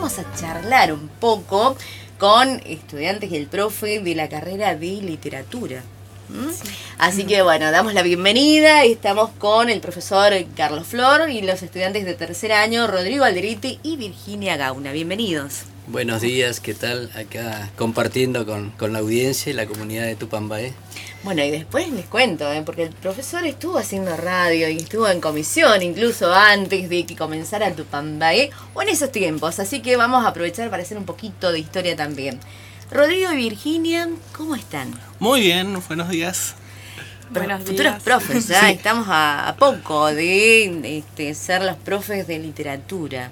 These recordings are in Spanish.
vamos a charlar un poco con estudiantes y el profe de la carrera de literatura. Sí. Así que bueno, damos la bienvenida. Estamos con el profesor Carlos Flor y los estudiantes de tercer año, Rodrigo Alderete y Virginia Gauna. Bienvenidos. Buenos días, ¿qué tal? Acá compartiendo con la audiencia y la comunidad de Tupambaé. Bueno, y después les cuento, porque el profesor estuvo haciendo radio y estuvo en comisión incluso antes de que comenzara Tupambaé o en esos tiempos, así que vamos a aprovechar para hacer un poquito de historia también. Rodrigo y Virginia, ¿cómo están? Muy bien, buenos días. Buenos días. Futuros profes, ya sí. Estamos a poco de ser los profes de literatura.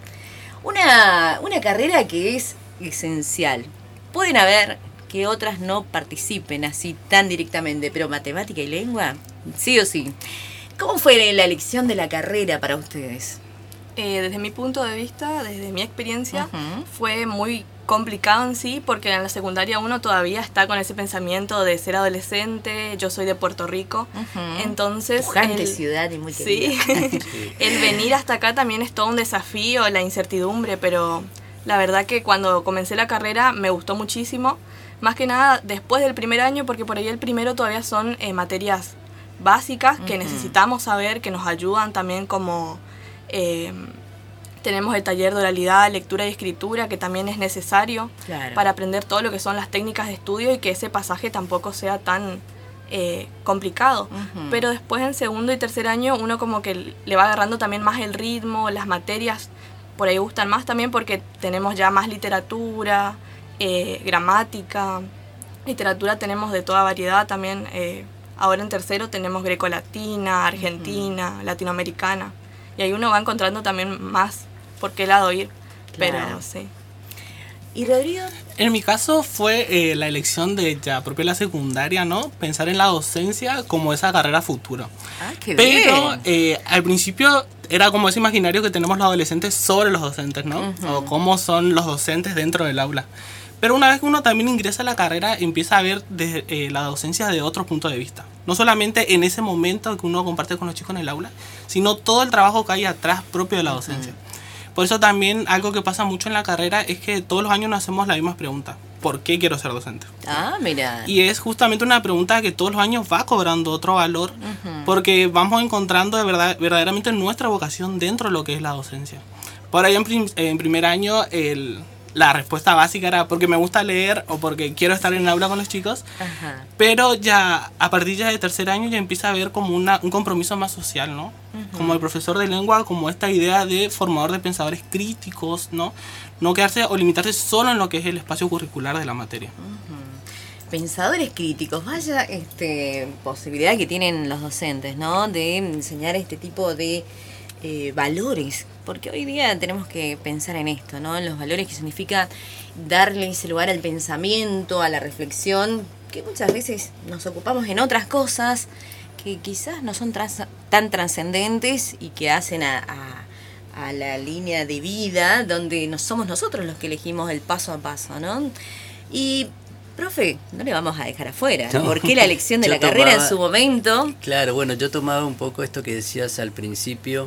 Una carrera que es esencial. Pueden haber que otras no participen así tan directamente, pero matemática y lengua, sí o sí. ¿Cómo fue la elección de la carrera para ustedes? Desde mi punto de vista, desde mi experiencia, fue muy complicado en sí, porque en la secundaria uno todavía está con ese pensamiento de ser adolescente. Yo soy de Puerto Rico, entonces... Pujante ciudad y muy querida. Sí, el venir hasta acá también es todo un desafío, la incertidumbre, pero la verdad que cuando comencé la carrera me gustó muchísimo, más que nada después del primer año, porque por ahí el primero todavía son materias básicas que necesitamos saber, que nos ayudan también como... tenemos el taller de oralidad, lectura y escritura, que también es necesario para aprender todo lo que son las técnicas de estudio y que ese pasaje tampoco sea tan complicado. Pero después en segundo y tercer año uno como que le va agarrando también más el ritmo, las materias por ahí gustan más también porque tenemos ya más literatura, gramática, literatura tenemos de toda variedad también. Ahora en tercero tenemos grecolatina, argentina, latinoamericana. Y ahí uno va encontrando también más por qué lado ir, pero sí. ¿Y Rodrigo? En mi caso fue la elección de ya propia la secundaria, ¿no? Pensar en la docencia como esa carrera futura. Ah, qué pero bien. Al principio era como ese imaginario que tenemos los adolescentes sobre los docentes, ¿no? O cómo son los docentes dentro del aula. Pero una vez que uno también ingresa a la carrera, empieza a ver la docencia de otro punto de vista. No solamente en ese momento que uno comparte con los chicos en el aula, sino todo el trabajo que hay atrás propio de la docencia. Por eso también algo que pasa mucho en la carrera es que todos los años nos hacemos la misma pregunta. ¿Por qué quiero ser docente? Ah, mira. Y es justamente una pregunta que todos los años va cobrando otro valor, porque vamos encontrando verdaderamente nuestra vocación dentro de lo que es la docencia. Por ahí en primer año la respuesta básica era porque me gusta leer o porque quiero estar en el aula con los chicos. Pero ya a partir ya de tercer año ya empieza a haber como un compromiso más social, ¿no? Como el profesor de lengua, como esta idea de formador de pensadores críticos, ¿no? No quedarse o limitarse solo en lo que es el espacio curricular de la materia. Pensadores críticos, vaya posibilidad que tienen los docentes, ¿no? De enseñar este tipo de valores, porque hoy día tenemos que pensar en esto, ¿no? En los valores, que significa darle ese lugar al pensamiento, a la reflexión, que muchas veces nos ocupamos en otras cosas que quizás no son tan trascendentes y que hacen a la línea de vida donde no somos nosotros los que elegimos el paso a paso, ¿no? Y profe, no le vamos a dejar afuera. No. ¿Por qué la elección de la carrera en su momento? Claro, bueno, yo tomaba un poco esto que decías al principio,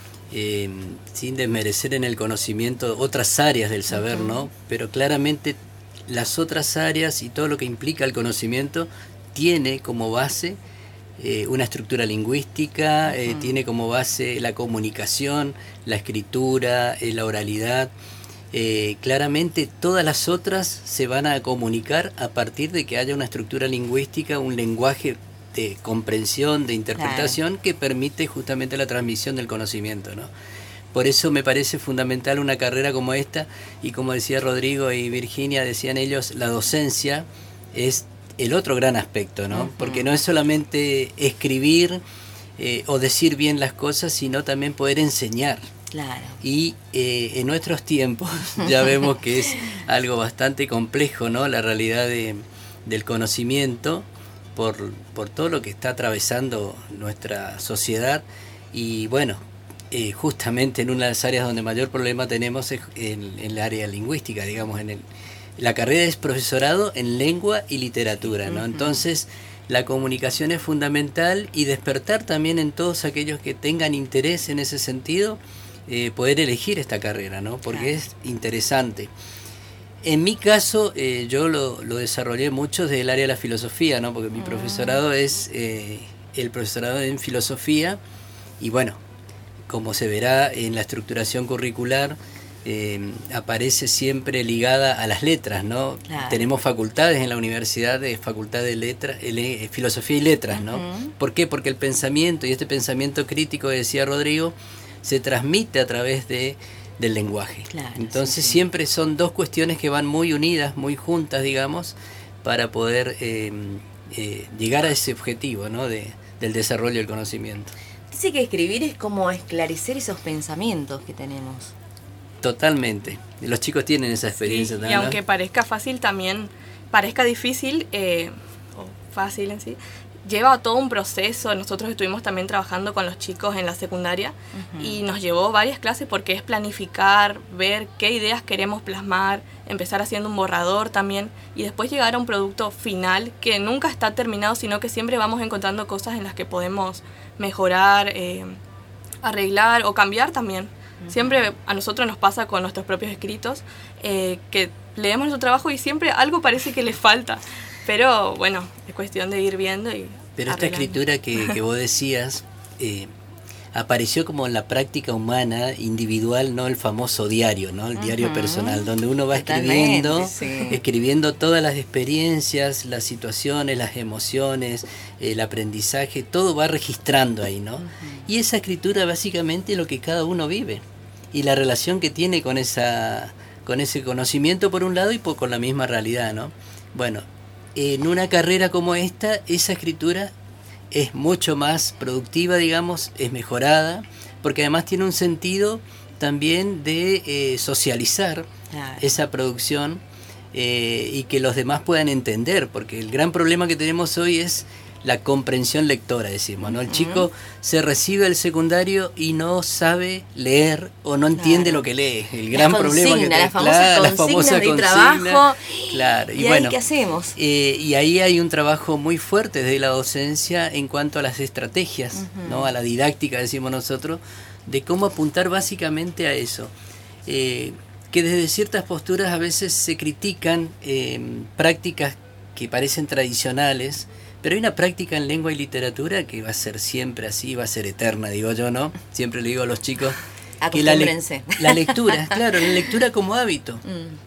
sin desmerecer en el conocimiento otras áreas del saber, ¿no? Pero claramente las otras áreas y todo lo que implica el conocimiento tiene como base una estructura lingüística, tiene como base la comunicación, la escritura, la oralidad. Claramente todas las otras se van a comunicar a partir de que haya una estructura lingüística, un lenguaje de comprensión, de interpretación, que permite justamente la transmisión del conocimiento, ¿no? Por eso me parece fundamental una carrera como esta, y como decía Rodrigo y Virginia, decían ellos, la docencia es el otro gran aspecto, ¿no? Porque no es solamente escribir o decir bien las cosas, sino también poder enseñar. Claro. Y en nuestros tiempos ya vemos que es algo bastante complejo, ¿no? La realidad del conocimiento por todo lo que está atravesando nuestra sociedad. Y bueno, justamente en una de las áreas donde mayor problema tenemos es en el área lingüística, digamos, la carrera es profesorado en lengua y literatura, ¿no? Entonces la comunicación es fundamental, y despertar también en todos aquellos que tengan interés en ese sentido poder elegir esta carrera, ¿no? Porque es interesante. En mi caso, yo lo desarrollé mucho desde el área de la filosofía, ¿no? Porque mi profesorado es el profesorado en filosofía, y bueno, como se verá en la estructuración curricular, aparece siempre ligada a las letras, ¿no? Claro. Tenemos facultades en la universidad, facultad de letras, filosofía y letras, ¿no? ¿Por qué? Porque el pensamiento, y este pensamiento crítico, decía Rodrigo, se transmite a través del lenguaje. Claro, entonces siempre son dos cuestiones que van muy unidas, muy juntas, digamos, para poder llegar a ese objetivo, ¿no? del desarrollo del conocimiento. Dice que escribir es como esclarecer esos pensamientos que tenemos. Totalmente. Los chicos tienen esa experiencia también. Y aunque parezca fácil, también parezca difícil, o fácil en sí, lleva todo un proceso. Nosotros estuvimos también trabajando con los chicos en la secundaria y nos llevó varias clases porque es planificar, ver qué ideas queremos plasmar, empezar haciendo un borrador también y después llegar a un producto final que nunca está terminado, sino que siempre vamos encontrando cosas en las que podemos mejorar, arreglar o cambiar también. Siempre a nosotros nos pasa con nuestros propios escritos que leemos nuestro trabajo y siempre algo parece que le falta. Pero bueno, es cuestión de ir viendo y Pero arreglando. Esta escritura que vos decías apareció como en la práctica humana individual, no el famoso diario, ¿no? El diario personal, donde uno va escribiendo todas las experiencias, las situaciones, las emociones, el aprendizaje, todo va registrando ahí, ¿no? Y esa escritura básicamente es lo que cada uno vive y la relación que tiene con ese conocimiento por un lado y con la misma realidad, ¿no? Bueno, en una carrera como esta, esa escritura es mucho más productiva, digamos, es mejorada, porque además tiene un sentido también de socializar esa producción y que los demás puedan entender, porque el gran problema que tenemos hoy es la comprensión lectora, decimos, ¿no? El chico se recibe el secundario y no sabe leer o no entiende lo que lee. El gran problema que tenemos. La famosa consigna de trabajo. Claro. ¿Y bueno, qué hacemos? Y ahí hay un trabajo muy fuerte desde la docencia en cuanto a las estrategias, ¿no? A la didáctica, decimos nosotros, de cómo apuntar básicamente a eso. Que desde ciertas posturas a veces se critican prácticas que parecen tradicionales, pero hay una práctica en lengua y literatura que va a ser siempre así, va a ser eterna, digo yo, ¿no? Siempre le digo a los chicos que la lectura, claro, la lectura como hábito.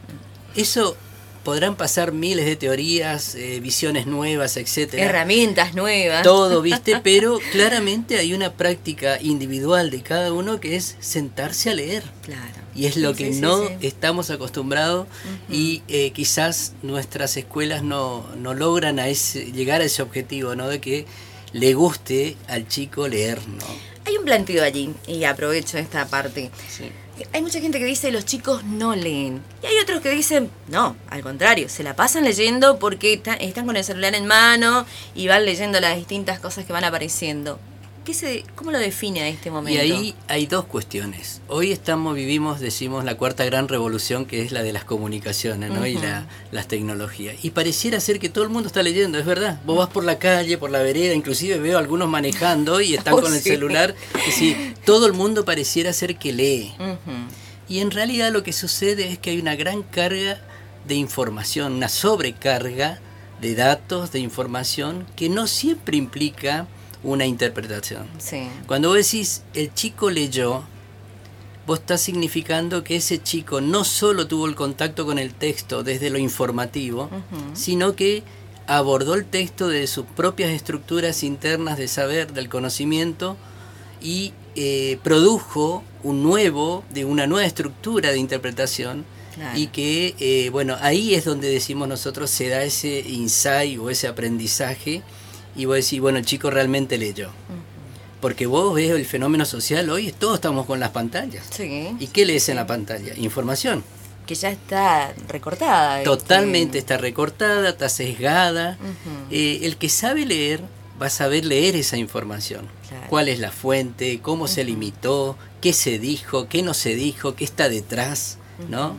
Eso podrán pasar miles de teorías, visiones nuevas, etcétera. Herramientas nuevas. Todo, ¿viste? Pero claramente hay una práctica individual de cada uno que es sentarse a leer. Claro. Y es lo que estamos acostumbrados y quizás nuestras escuelas no logran llegar a ese objetivo, ¿no? De que le guste al chico leer, ¿no? Hay un planteo allí, y aprovecho esta parte. Sí. Hay mucha gente que dice los chicos no leen. Y hay otros que dicen, no, al contrario, se la pasan leyendo porque están con el celular en mano y van leyendo las distintas cosas que van apareciendo. ¿Cómo lo define a este momento? Y ahí hay dos cuestiones. Hoy vivimos, decimos, la cuarta gran revolución, que es la de las comunicaciones, ¿no? Y las tecnologías. Y pareciera ser que todo el mundo está leyendo, es verdad. Vos vas por la calle, por la vereda, inclusive veo a algunos manejando y están con el celular. Es decir, todo el mundo pareciera ser que lee. Y en realidad lo que sucede es que hay una gran carga de información, una sobrecarga de datos, de información, que no siempre implica una interpretación. Sí. Cuando vos decís el chico leyó, vos estás significando que ese chico no solo tuvo el contacto con el texto desde lo informativo, sino que abordó el texto de sus propias estructuras internas de saber, del conocimiento, y produjo una nueva estructura de interpretación. Claro. Y que, ahí es donde decimos nosotros se da ese insight o ese aprendizaje. Y vos decís, bueno, el chico realmente leyó. Porque vos ves el fenómeno social hoy, todos estamos con las pantallas. Sí. ¿Y qué lees en la pantalla? Información. Que ya está recortada. Totalmente está recortada, está sesgada. El que sabe leer va a saber leer esa información. Claro. ¿Cuál es la fuente? ¿Cómo se limitó? ¿Qué se dijo? ¿Qué no se dijo? ¿Qué está detrás? ¿No?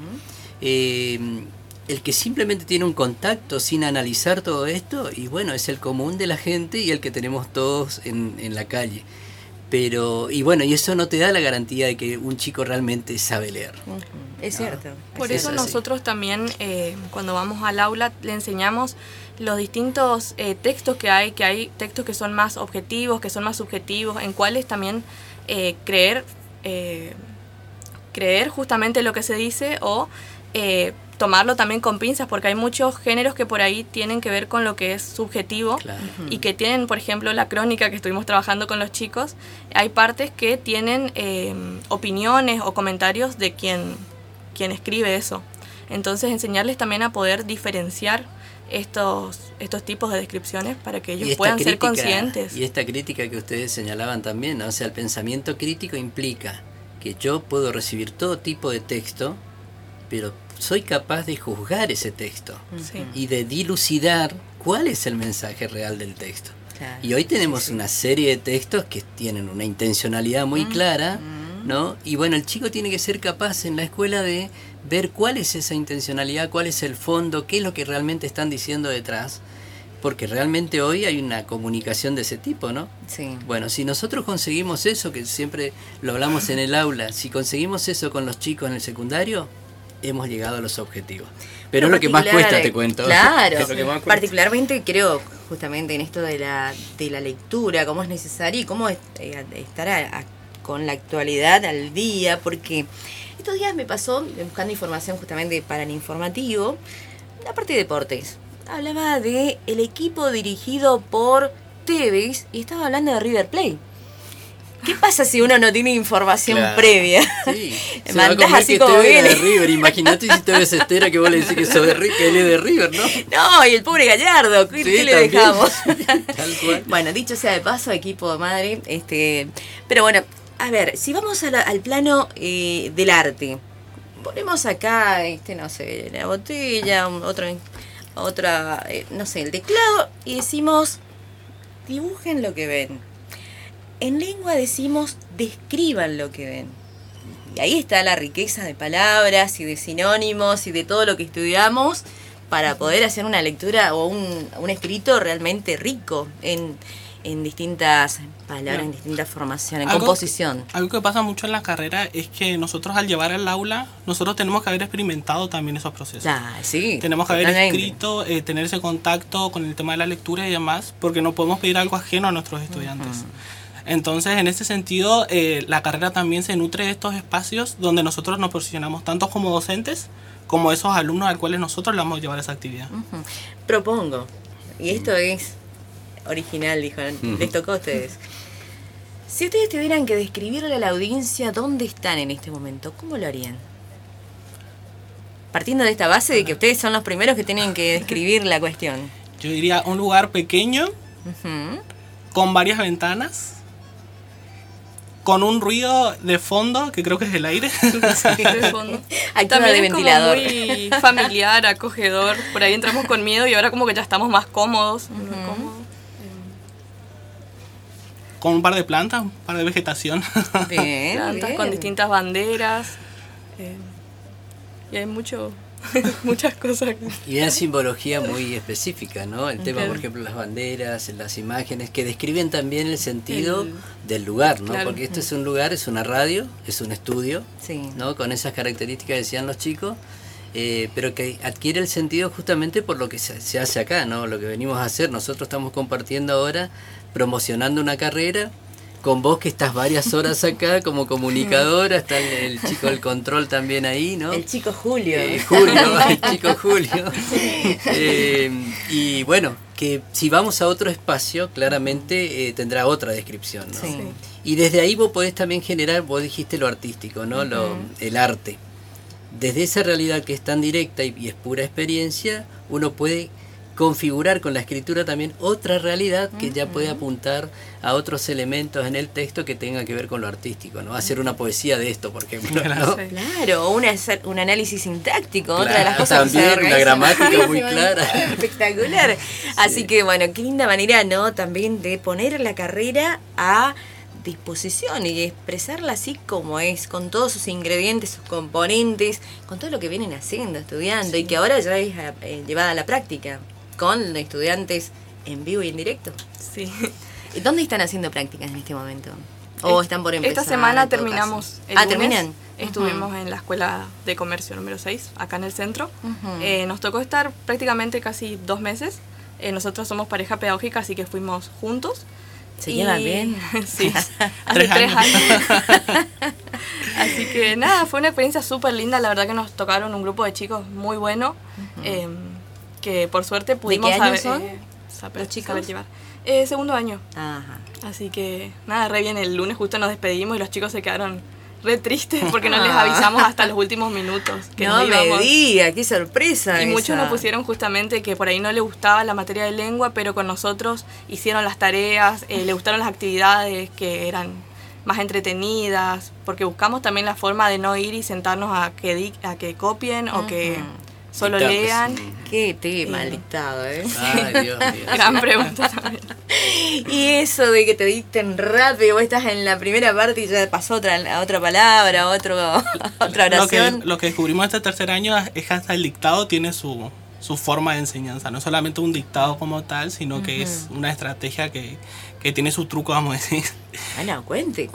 El que simplemente tiene un contacto sin analizar todo esto, y bueno, es el común de la gente y el que tenemos todos en la calle. y bueno, y eso no te da la garantía de que un chico realmente sabe leer. Es cierto. Por eso nosotros también, cuando vamos al aula, le enseñamos los distintos textos que hay textos que son más objetivos, que son más subjetivos, en cuáles también creer justamente lo que se dice o tomarlo también con pinzas, porque hay muchos géneros que por ahí tienen que ver con lo que es subjetivo, claro. Y que tienen, por ejemplo, la crónica que estuvimos trabajando con los chicos, hay partes que tienen opiniones o comentarios de quien escribe eso. Entonces enseñarles también a poder diferenciar estos tipos de descripciones para que ellos puedan ser conscientes. Y esta crítica que ustedes señalaban también, ¿no? O sea, el pensamiento crítico implica que yo puedo recibir todo tipo de texto, pero soy capaz de juzgar ese texto, sí, y de dilucidar cuál es el mensaje real del texto. Claro. Y hoy tenemos una serie de textos que tienen una intencionalidad muy clara, ¿no? Y bueno, el chico tiene que ser capaz en la escuela de ver cuál es esa intencionalidad, cuál es el fondo, qué es lo que realmente están diciendo detrás, porque realmente hoy hay una comunicación de ese tipo, ¿no? Sí. Bueno, si nosotros conseguimos eso, que siempre lo hablamos en el aula, si conseguimos eso con los chicos en el secundario, hemos llegado a los objetivos. Pero es lo que más cuesta, te cuento. Claro, es lo que más cuesta. Particularmente creo justamente en esto de la lectura, cómo es necesario y cómo estar con la actualidad al día, porque estos días me pasó, buscando información justamente para el informativo, la parte de deportes. Hablaba de el equipo dirigido por Tevez y estaba hablando de River Plate. ¿Qué pasa si uno no tiene información previa? Sí. Mandás así como viene. De River. Imagínate si te ves Estera que vos le decís que sos que él es de River, ¿no? No, y el pobre Gallardo, ¿qué le dejamos? Tal cual. Bueno, dicho sea de paso, equipo de madre, pero bueno, a ver, si vamos al plano del arte, ponemos acá, no sé, la botella, otra, no sé, el teclado, y decimos, dibujen lo que ven. En lengua decimos, describan lo que ven. Y ahí está la riqueza de palabras y de sinónimos y de todo lo que estudiamos para poder hacer una lectura o un escrito realmente rico en distintas palabras, en distintas formaciones, en composición. Algo que pasa mucho en la carrera es que nosotros al llevar al aula, nosotros tenemos que haber experimentado también esos procesos. Sí, tenemos que haber escrito, tener ese contacto con el tema de la lectura y demás, porque no podemos pedir algo ajeno a nuestros estudiantes. Entonces, en ese sentido, la carrera también se nutre de estos espacios donde nosotros nos posicionamos tanto como docentes como esos alumnos al cuales nosotros le vamos a llevar esa actividad. Propongo, y esto es original, dijo, les tocó a ustedes. Si ustedes tuvieran que describirle a la audiencia dónde están en este momento, ¿cómo lo harían? Partiendo de esta base de que ustedes son los primeros que tienen que describir la cuestión. Yo diría un lugar pequeño, con varias ventanas, con un ruido de fondo, que creo que es el aire. Sí, de fondo. También de ventilador. Es como muy familiar, acogedor. Por ahí entramos con miedo y ahora como que ya estamos más cómodos. Con un par de plantas, un par de vegetación. Bien, plantas con distintas banderas. Y hay muchas cosas. Y una simbología muy específica, ¿no? El tema, por ejemplo, las banderas, las imágenes, que describen también el sentido del lugar, ¿no? Porque esto es un lugar, es una radio, es un estudio, ¿no? Con esas características decían los chicos, pero que adquiere el sentido justamente por lo que se hace acá, ¿no? Lo que venimos a hacer. Nosotros estamos compartiendo ahora, promocionando una carrera, con vos que estás varias horas acá como comunicadora, está el chico del control también ahí, ¿no? El chico Julio. El chico Julio. Y bueno, que si vamos a otro espacio, claramente tendrá otra descripción, ¿no? Sí. Y desde ahí vos podés también generar, vos dijiste lo artístico, ¿no? El arte. Desde esa realidad que es tan directa y es pura experiencia, uno puede configurar con la escritura también otra realidad que ya puede apuntar a otros elementos en el texto que tengan que ver con lo artístico, ¿no? Hacer una poesía de esto, por ejemplo, ¿no? Claro, un análisis sintáctico, otra de las cosas también, que se una gramática muy clara. Espectacular. Así que bueno, qué linda manera, ¿no? También de poner la carrera a disposición y expresarla así como es, con todos sus ingredientes, sus componentes, con todo lo que vienen haciendo, estudiando, y que ahora ya es llevada a la práctica, con estudiantes en vivo y en directo. Sí. ¿Dónde están haciendo prácticas en este momento? ¿O están por empezar? Esta semana terminamos el lunes. ¿Terminan? Estuvimos en la Escuela de Comercio número 6, acá en el centro. Nos tocó estar prácticamente casi 2 meses. Nosotros somos pareja pedagógica, así que fuimos juntos. ¿Se llevan bien? Sí, hace 3 años. Así que nada, fue una experiencia súper linda. La verdad que nos tocaron un grupo de chicos muy bueno, que por suerte pudimos ¿De qué años son los chicos? Llevar. Segundo año. Ajá. Así que nada, re bien. El lunes justo nos despedimos y los chicos se quedaron re tristes porque no les avisamos hasta los últimos minutos que no nos íbamos. Me diga, qué sorpresa. Y muchos nos pusieron justamente que por ahí no les gustaba la materia de lengua, pero con nosotros hicieron las tareas, les gustaron las actividades que eran más entretenidas, porque buscamos también la forma de no ir y sentarnos a que copien o que solo lean. Qué tema el dictado, ¿eh? Ay, Dios mío. Gran pregunta también. Y eso de que te dicten rápido, vos estás en la primera parte y ya pasó otra palabra, otra oración. Lo que descubrimos este tercer año es que hasta el dictado tiene su forma de enseñanza. No es solamente un dictado como tal, sino que es una estrategia que tiene su truco, vamos a decir. Bueno, cuente.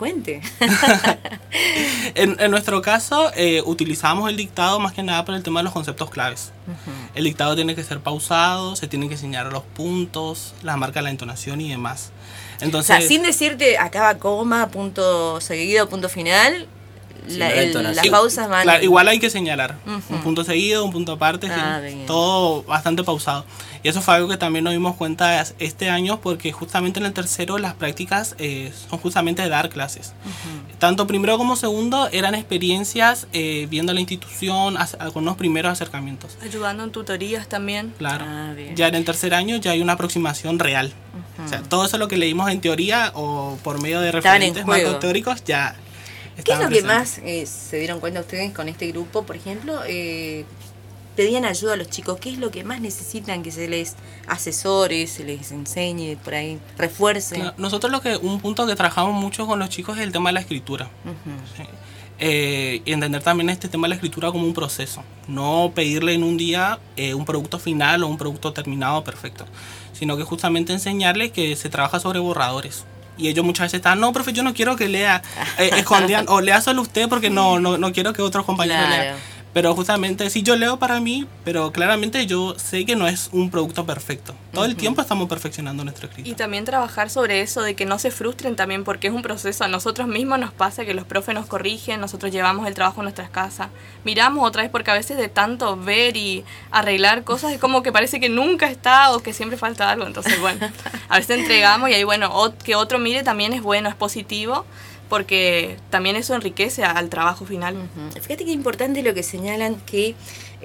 En nuestro caso, utilizamos el dictado más que nada por el tema de los conceptos claves. El dictado tiene que ser pausado, se tienen que enseñar los puntos, la marca, la entonación y demás. Entonces, o sea, sin decirte acaba coma, punto seguido, punto final, las pausas van... Claro, igual hay que señalar un punto seguido, un punto aparte, todo bastante pausado. Y eso fue algo que también nos dimos cuenta este año, porque justamente en el tercero las prácticas son justamente dar clases. Tanto primero como segundo eran experiencias viendo la institución con los primeros acercamientos. Ayudando en tutorías también. Claro. Ya en el tercer año ya hay una aproximación real. O sea, todo eso lo que leímos en teoría o por medio de referentes marcos teóricos ya... ¿Qué es lo que más se dieron cuenta ustedes con este grupo, por ejemplo? Pedían ayuda a los chicos. ¿Qué es lo que más necesitan que se les asesore, se les enseñe, por ahí, refuerce? Nosotros un punto que trabajamos mucho con los chicos es el tema de la escritura. ¿Sí? Y entender también este tema de la escritura como un proceso. No pedirle en un día un producto final o un producto terminado perfecto, sino que justamente enseñarles que se trabaja sobre borradores. Y ellos muchas veces están, no, profe, yo no quiero que lea, escondían, o lea solo usted porque no quiero que otros compañeros lean. Pero justamente, sí, yo leo para mí, pero claramente yo sé que no es un producto perfecto. Todo el tiempo estamos perfeccionando nuestro escrito. Y también trabajar sobre eso, de que no se frustren también, porque es un proceso. A nosotros mismos nos pasa que los profes nos corrigen, nosotros llevamos el trabajo a nuestras casas. Miramos otra vez, porque a veces de tanto ver y arreglar cosas, es como que parece que nunca está o que siempre falta algo. Entonces, bueno, a veces entregamos y ahí, bueno, que otro mire también es bueno, es positivo, porque también eso enriquece al trabajo final. Fíjate que importante lo que señalan, que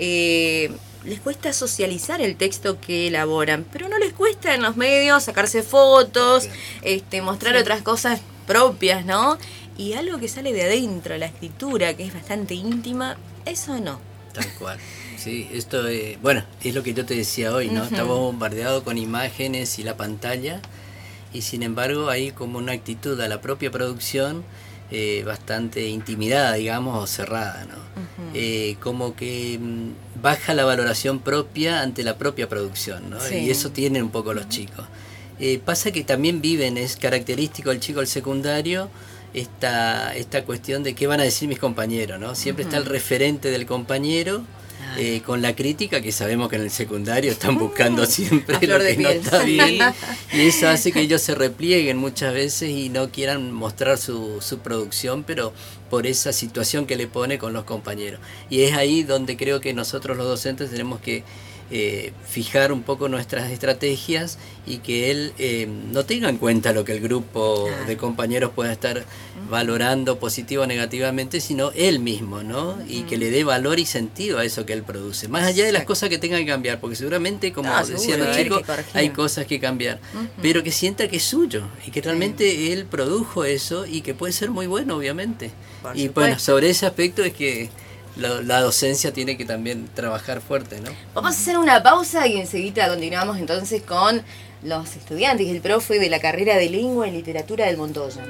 les cuesta socializar el texto que elaboran, pero no les cuesta en los medios sacarse fotos, mostrar otras cosas propias, ¿no? Y algo que sale de adentro, la escritura, que es bastante íntima, eso no. Tal cual. Sí, esto bueno, es lo que yo te decía hoy, ¿no? Estamos bombardeados con imágenes y la pantalla, y sin embargo hay como una actitud a la propia producción bastante intimidada, digamos, o cerrada, ¿no? Como que baja la valoración propia ante la propia producción, ¿no? Sí. Y eso tienen un poco los chicos. Pasa que también viven, es característico del chico del secundario, esta cuestión de qué van a decir mis compañeros, ¿no? Siempre está el referente del compañero, con la crítica, que sabemos que en el secundario están buscando siempre lo que no está bien, y eso hace que ellos se replieguen muchas veces y no quieran mostrar su producción, pero por esa situación que le pone con los compañeros. Y es ahí donde creo que nosotros los docentes tenemos que fijar un poco nuestras estrategias y que él no tenga en cuenta lo que el grupo de compañeros pueda estar valorando positivo o negativamente, sino él mismo, ¿no? Y que le dé valor y sentido a eso que él produce, más allá de las cosas que tengan que cambiar, porque seguramente, como decían los chicos, hay cosas que cambiar, pero que sienta que es suyo y que realmente él produjo eso y que puede ser muy bueno, obviamente. Y bueno, sobre ese aspecto es que la docencia tiene que también trabajar fuerte, ¿no? Vamos a hacer una pausa y enseguida continuamos entonces con los estudiantes y el profe de la carrera de Lengua y Literatura del Montoya.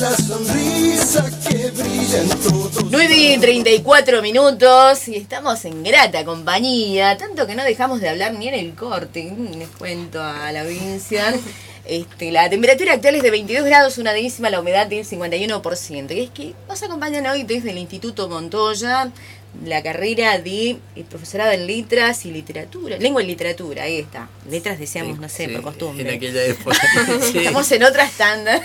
la sonrisa que brilla en todos. 9:34 y estamos en grata compañía, tanto que no dejamos de hablar ni en el corte. Les cuento a la audiencia. La temperatura actual es de 22 grados, una décima, la humedad del 51%. Y es que nos acompañan hoy desde el Instituto Montoya, la carrera de profesorado en letras y literatura, lengua y literatura, ahí está. Letras decíamos, no sé, por costumbre. En aquella época. Estamos en otra estándar.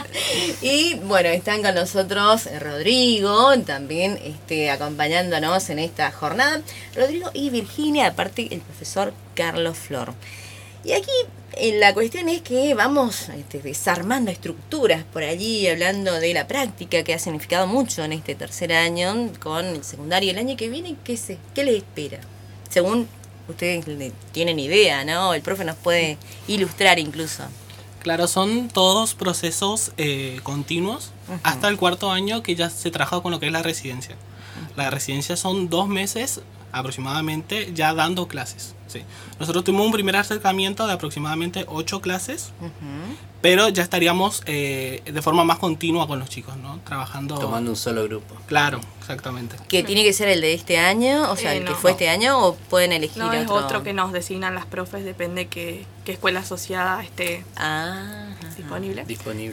Y bueno, están con nosotros Rodrigo, también acompañándonos en esta jornada. Rodrigo y Virginia, aparte el profesor Carlos Flor. Y aquí la cuestión es que vamos desarmando estructuras por allí, hablando de la práctica que ha significado mucho en este tercer año con el secundario. El año que viene, ¿qué les espera? Según ustedes tienen idea, ¿no? El profe nos puede ilustrar incluso. Claro, son todos procesos continuos hasta el cuarto año que ya se trabaja con lo que es la residencia. La residencia son 2 meses aproximadamente ya dando clases. Sí. Nosotros tuvimos un primer acercamiento de aproximadamente 8 clases, pero ya estaríamos de forma más continua con los chicos, ¿no? Trabajando. Tomando un solo grupo. Claro, exactamente. ¿Que tiene que ser el de este año? O sea, el que fue este año, ¿o pueden elegir otro? No, es otro que nos designan las profes, depende qué escuela asociada esté disponible.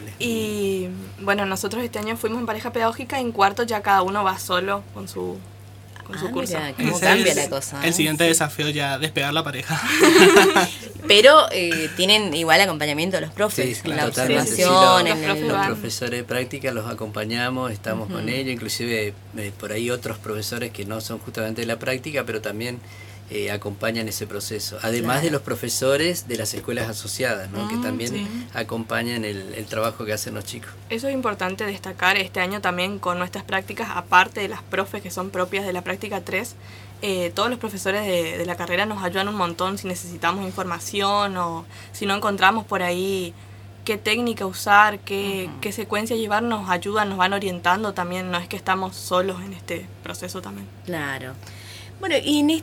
Y bueno, nosotros este año fuimos en pareja pedagógica, en cuarto ya cada uno va solo con su curso. Mirá, ¿cómo cambia la cosa? El siguiente desafío ya despegar la pareja. Pero tienen igual acompañamiento de los profes, sí, en la totalmente. observación. Los profesores de práctica los acompañamos, estamos con ellos, inclusive por ahí otros profesores que no son justamente de la práctica, pero también acompañan ese proceso. Además de los profesores de las escuelas asociadas, ¿no? Que también acompañan el trabajo que hacen los chicos. Eso es importante destacar este año también con nuestras prácticas, aparte de las profes que son propias de la práctica 3, todos los profesores de la carrera nos ayudan un montón si necesitamos información o si no encontramos por ahí qué técnica usar, qué secuencia llevar, nos ayudan, nos van orientando también, no es que estamos solos en este proceso también. Claro. Bueno, y en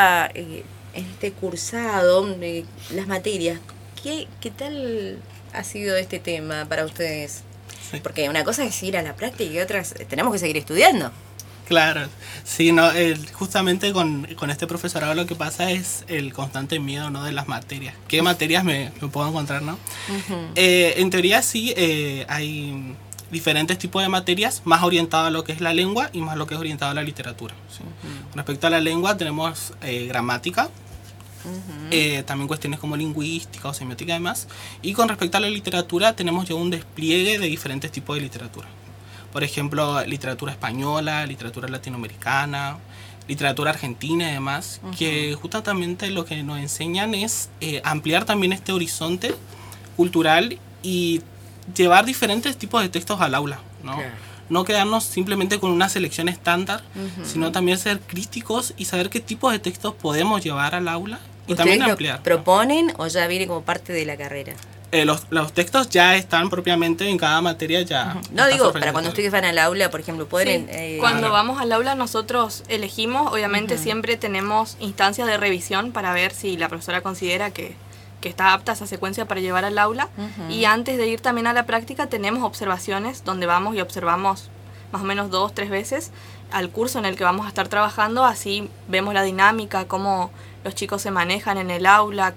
este cursado, las materias, ¿qué tal ha sido este tema para ustedes? Sí. Porque una cosa es ir a la práctica y otra tenemos que seguir estudiando. Claro, sí, no, justamente con este profesorado lo que pasa es el constante miedo, ¿no? De las materias. ¿Qué materias me puedo encontrar, no? En teoría sí, hay diferentes tipos de materias, más orientado a lo que es la lengua y más lo que es orientado a la literatura. ¿Sí? Con respecto a la lengua tenemos gramática, también cuestiones como lingüística o semiótica y demás. Y con respecto a la literatura tenemos ya un despliegue de diferentes tipos de literatura. Por ejemplo, literatura española, literatura latinoamericana, literatura argentina y demás, que justamente lo que nos enseñan es ampliar también este horizonte cultural y llevar diferentes tipos de textos al aula, ¿no? Claro. No quedarnos simplemente con una selección estándar, sino también ser críticos y saber qué tipos de textos podemos llevar al aula y también ampliar. ¿Proponen o ya viene como parte de la carrera? Los textos ya están propiamente en cada materia ya. No digo, para cuando ustedes van al aula, por ejemplo, pueden... Sí. Cuando vamos al aula nosotros elegimos, obviamente siempre tenemos instancias de revisión para ver si la profesora considera que está apta esa secuencia para llevar al aula, y antes de ir también a la práctica tenemos observaciones donde vamos y observamos más o menos 2-3 veces al curso en el que vamos a estar trabajando, así vemos la dinámica, cómo los chicos se manejan en el aula,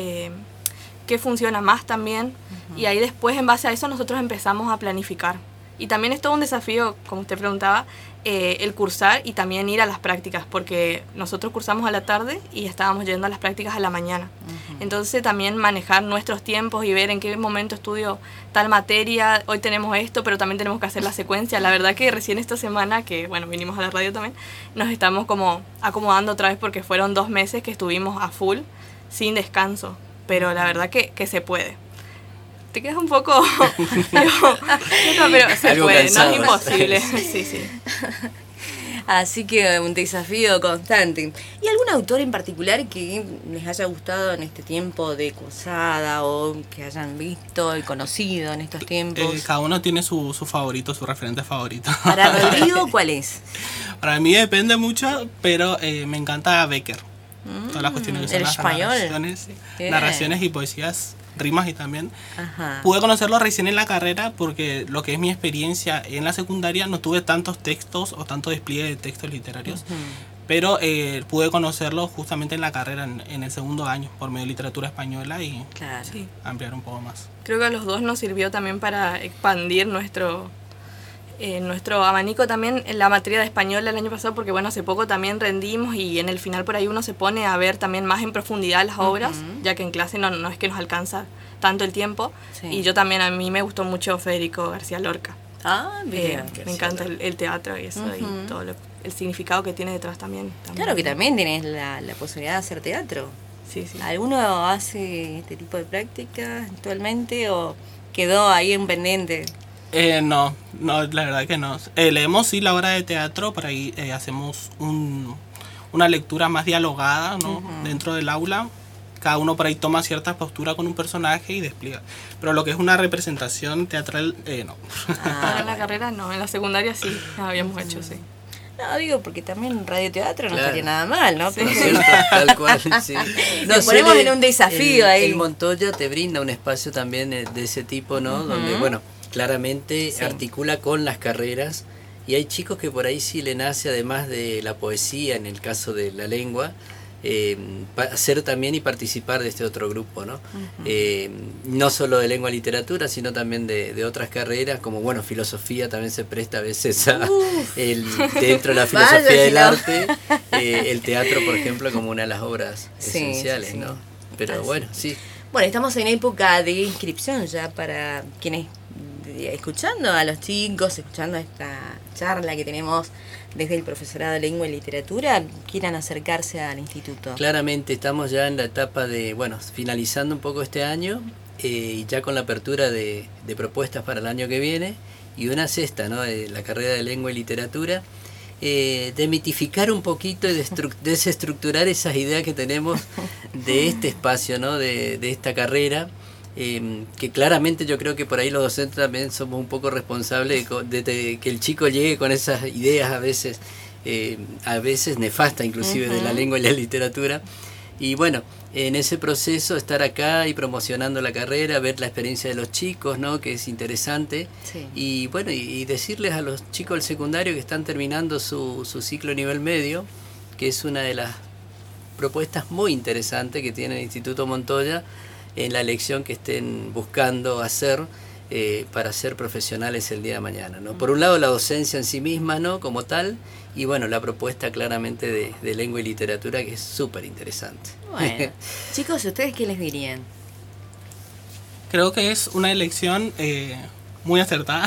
qué funciona más también, y ahí después en base a eso nosotros empezamos a planificar. Y también es todo un desafío, como usted preguntaba, el cursar y también ir a las prácticas, porque nosotros cursamos a la tarde y estábamos yendo a las prácticas a la mañana. Entonces también manejar nuestros tiempos y ver en qué momento estudio tal materia, hoy tenemos esto, pero también tenemos que hacer la secuencia. La verdad que recién esta semana, que bueno, vinimos a la radio también, nos estamos como acomodando otra vez porque fueron 2 meses que estuvimos a full, sin descanso, pero la verdad que se puede. Te quedas un poco... pero se algo puede, cansado, no es imposible. Sí. Así que un desafío constante. ¿Y algún autor en particular que les haya gustado en este tiempo de cursada o que hayan visto y conocido en estos tiempos? Cada uno tiene su favorito, su referente favorito. ¿Para Rodrigo cuál es? Para mí depende mucho, pero me encanta Becker. Todas las cuestiones que son las español. narraciones y poesías rimas y también. Ajá. Pude conocerlo recién en la carrera porque lo que es mi experiencia en la secundaria no tuve tantos textos o tanto despliegue de textos literarios, pero pude conocerlo justamente en la carrera, en el segundo año, por medio de literatura española y Claro. Sí. ampliar un poco más. Creo que a los dos nos sirvió también para expandir nuestro abanico también en la materia de español el año pasado, porque bueno, hace poco también rendimos y en el final por ahí uno se pone a ver también más en profundidad las obras, ya que en clase no es que nos alcanza tanto el tiempo. Sí. Y yo también, a mí me gustó mucho Federico García Lorca. Ah, bien. Me encanta el teatro y eso, y todo el significado que tiene detrás también. Claro que también tienes la posibilidad de hacer teatro. Sí, sí. ¿Alguno hace este tipo de prácticas actualmente o quedó ahí en pendiente? No, la verdad que no. Leemos sí la obra de teatro, por ahí hacemos una lectura más dialogada, ¿no? Dentro del aula. Cada uno por ahí toma cierta postura con un personaje y despliega. Pero lo que es una representación teatral, no. Ahora en la carrera no, en la secundaria sí, habíamos hecho, sí. No, digo, porque también radioteatro no Claro. estaría nada mal, ¿no? ¿No es cierto? Tal cual, sí. Nos ponemos en un desafío ahí. El Montoya te brinda un espacio también de ese tipo, ¿no? Donde, bueno, claramente articula con las carreras y hay chicos que por ahí sí le nace, además de la poesía, en el caso de la lengua, hacer también y participar de este otro grupo, ¿no? No solo de lengua y literatura, sino también de otras carreras, como bueno, filosofía también se presta a veces a dentro de la filosofía Vaya, del si no. arte, el teatro, por ejemplo, como una de las obras Sí, esenciales, sí, sí. ¿no? Pero Así. bueno, sí. Bueno, estamos en época de inscripción ya para quienes, escuchando a los chicos, escuchando esta charla que tenemos desde el profesorado de lengua y literatura, quieran acercarse al instituto. Claramente estamos ya en la etapa de, bueno, finalizando un poco este año y ya con la apertura de propuestas para el año que viene y una sexta, ¿no? De la carrera de lengua y literatura, demitificar un poquito y desestructurar esas ideas que tenemos de este espacio, ¿no? De esta carrera. Que claramente yo creo que por ahí los docentes también somos un poco responsables de que el chico llegue con esas ideas a veces nefastas inclusive de la lengua y la literatura, y bueno, en ese proceso estar acá y promocionando la carrera, ver la experiencia de los chicos, ¿no? Que es interesante, Sí. y bueno, y decirles a los chicos del secundario que están terminando su ciclo nivel medio, que es una de las propuestas muy interesantes que tiene el Instituto Montoya en la elección que estén buscando hacer para ser profesionales el día de mañana, ¿no? Por un lado la docencia en sí misma, ¿no? Como tal, y bueno, la propuesta claramente de lengua y literatura, que es súper interesante. Bueno, chicos, ¿ustedes qué les dirían? Creo que es una elección muy acertada.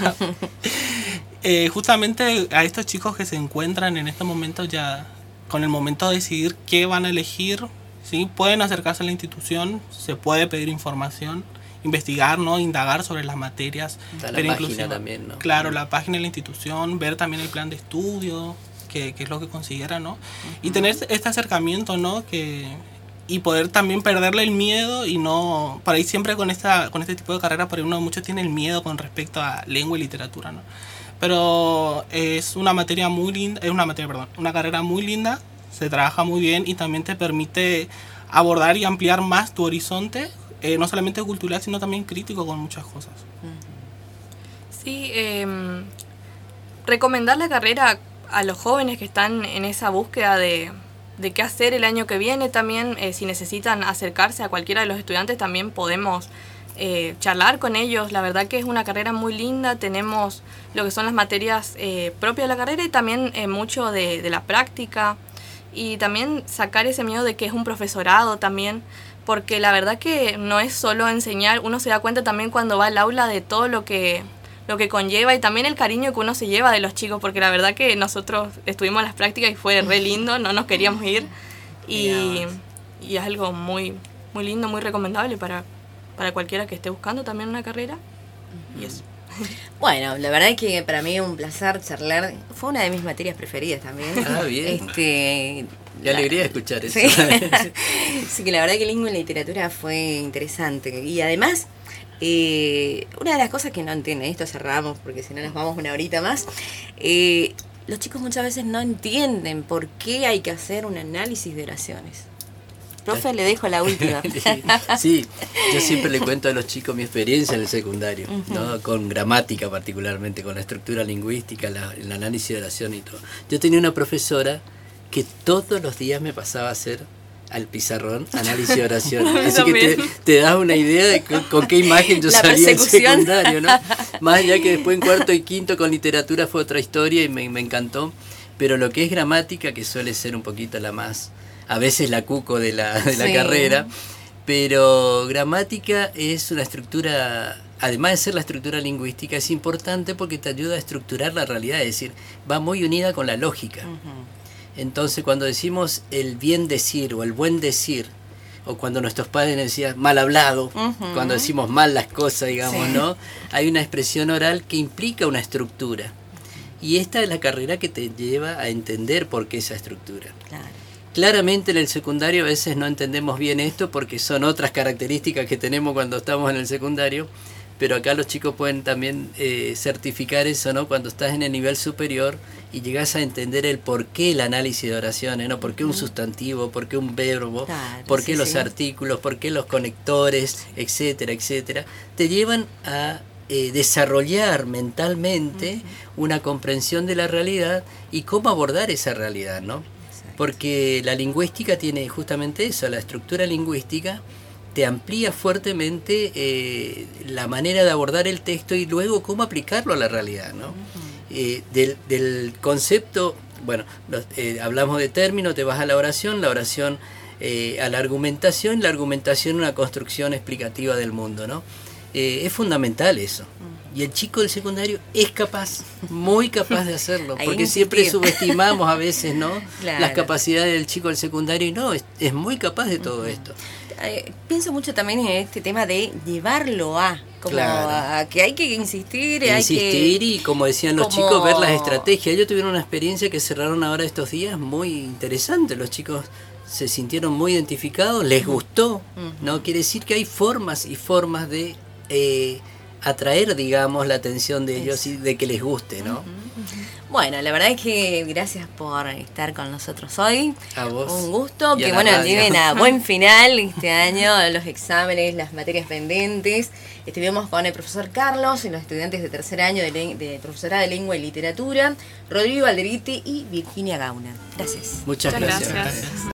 Justamente a estos chicos que se encuentran en este momento ya con el momento de decidir qué van a elegir, ¿sí? Pueden acercarse a la institución, se puede pedir información, investigar, ¿no? Indagar sobre las materias. Está la ver página inclusive, también, ¿no? Claro, la página de la institución, ver también el plan de estudio, qué es lo que considera, ¿no? Y tener este acercamiento, ¿no? Y poder también perderle el miedo y no... Por ahí siempre con este tipo de carrera, por ahí muchos tiene el miedo con respecto a lengua y literatura, ¿no? Pero es una materia muy linda, una carrera muy linda, se trabaja muy bien y también te permite abordar y ampliar más tu horizonte, no solamente cultural, sino también crítico con muchas cosas. Sí, recomendar la carrera a los jóvenes que están en esa búsqueda de qué hacer el año que viene también, si necesitan acercarse a cualquiera de los estudiantes también podemos charlar con ellos. La verdad que es una carrera muy linda, tenemos lo que son las materias propias de la carrera y también mucho de la práctica, y también sacar ese miedo de que es un profesorado también, porque la verdad que no es solo enseñar, uno se da cuenta también cuando va al aula de todo lo que conlleva y también el cariño que uno se lleva de los chicos, porque la verdad que nosotros estuvimos en las prácticas y fue re lindo, no nos queríamos ir y es algo muy, muy lindo, muy recomendable para cualquiera que esté buscando también una carrera. Y eso. Bueno, la verdad es que para mí un placer charlar. Fue una de mis materias preferidas también. Ah, bien. Qué alegría escuchar eso. Sí. Sí, que la verdad que lengua y literatura fue interesante. Y además, una de las cosas que no entienden, esto cerramos porque si no nos vamos una horita más, los chicos muchas veces no entienden por qué hay que hacer un análisis de oraciones. Profe, le dejo la última. Sí, yo siempre le cuento a los chicos mi experiencia en el secundario, ¿no? Con gramática particularmente, con la estructura lingüística, el análisis de oración y todo. Yo tenía una profesora que todos los días me pasaba a hacer al pizarrón análisis de oración. Así que te das una idea de con qué imagen yo salía del secundario, ¿no? Más allá que después en cuarto y quinto con literatura fue otra historia y me encantó. Pero lo que es gramática, que suele ser un poquito la más, a veces la cuco de la carrera, pero gramática es una estructura, además de ser la estructura lingüística, es importante porque te ayuda a estructurar la realidad, es decir, va muy unida con la lógica. Entonces, cuando decimos el bien decir o el buen decir, o cuando nuestros padres decían mal hablado, cuando decimos mal las cosas, digamos, ¿no? Hay una expresión oral que implica una estructura. Y esta es la carrera que te lleva a entender por qué esa estructura. Claro. Claramente en el secundario a veces no entendemos bien esto porque son otras características que tenemos cuando estamos en el secundario, pero acá los chicos pueden también certificar eso, ¿no? Cuando estás en el nivel superior y llegas a entender el por qué el análisis de oraciones, ¿no? ¿Por qué un sustantivo? ¿Por qué un verbo? Claro, ¿por qué los artículos? ¿Por qué los conectores? Etcétera, etcétera. Te llevan a desarrollar mentalmente una comprensión de la realidad y cómo abordar esa realidad, ¿no? Porque la lingüística tiene justamente eso, la estructura lingüística te amplía fuertemente la manera de abordar el texto y luego cómo aplicarlo a la realidad, ¿no? Del concepto, bueno, hablamos de término, te vas a la oración a la argumentación una construcción explicativa del mundo, ¿no? Es fundamental eso. Y el chico del secundario es capaz, muy capaz de hacerlo, porque siempre subestimamos a veces, ¿no? Claro. Las capacidades del chico del secundario y no, es muy capaz de todo esto. Pienso mucho también en este tema de llevarlo como a que hay que insistir y como decían los chicos, ver las estrategias. Ellos tuvieron una experiencia que cerraron ahora estos días muy interesante. Los chicos se sintieron muy identificados, les gustó, ¿no? Quiere decir que hay formas y formas de atraer, digamos, la atención de ellos y de que les guste, ¿no? Bueno, la verdad es que gracias por estar con nosotros hoy. A vos. Un gusto, que bueno, lleguen a buen final este año, los exámenes, las materias pendientes. Estuvimos con el profesor Carlos y los estudiantes de tercer año de profesorado de Lengua y Literatura, Rodrigo Alderiti y Virginia Gauna. Gracias. Muchas gracias.